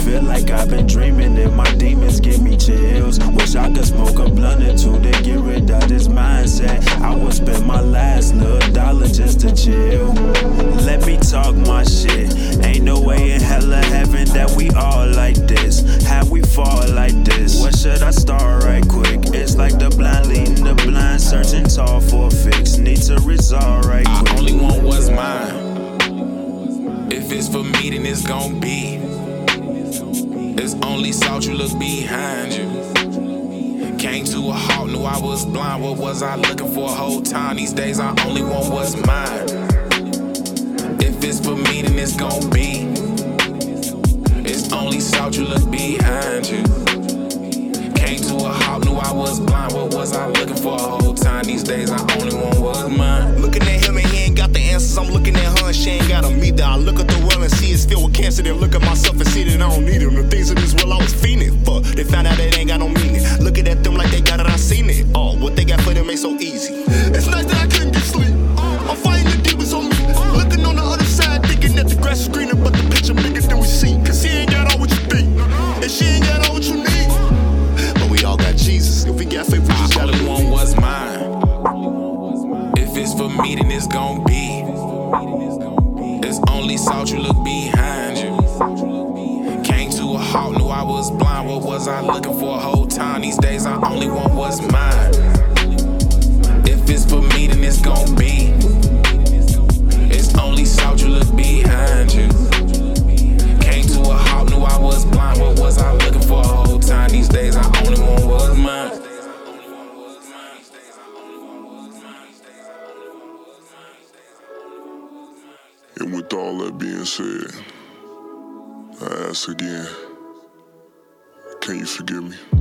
feel like I've been dreaming and my demons give me chills. Wish I could smoke a blunt or two to get rid of this mindset. I would spend my last little dollar just to chill. Let me talk my shit. Ain't no way in hell or heaven that we all like this. How we fall like this? Where should I start right quick? It's like the blind leading the blind, searching tall for a fix. Need to resolve right quick. I only want what's mine. If it's for me, then it's gon' be. It's only salt, you look behind you. Came to a halt, knew I was blind. What was I looking for a whole time? These days I only want what's mine. If it's for me, then it's gon' be. It's only salt, you look behind you. Came to a halt, knew I was blind. What was I looking for a whole time? These days I only want what's mine. Looking at him and he ain't got the answers. I'm looking at her and she ain't got them either. I look at the world and see it's filled with cancer. Then look at myself and see that I don't need them. The things in this world I was fiending for, they found out it ain't got no meaning. Looking at them like they got it, I seen it. Oh, what they got for them ain't so easy. It's nice that I couldn't get sleep. I'm fighting the demons on me. Looking on the other side, thinking that the grass is greener, but the picture bigger than we see. Cause he ain't got all what you think, and she ain't got all what you need. But we all got Jesus. If we got faith, we just gotta only want what's mine. If it's for me, then it's gon' be. It's only salt, you look behind you. Came to a halt, knew I was blind. What was I looking for a whole time? These days I only want what's mine. If it's for me, then it's gon' be. It's only salt, you look behind you. Came to a halt, knew I was blind. What was I looking for a whole time? These days I only want what's mine. And with all that being said, I ask again, can you forgive me?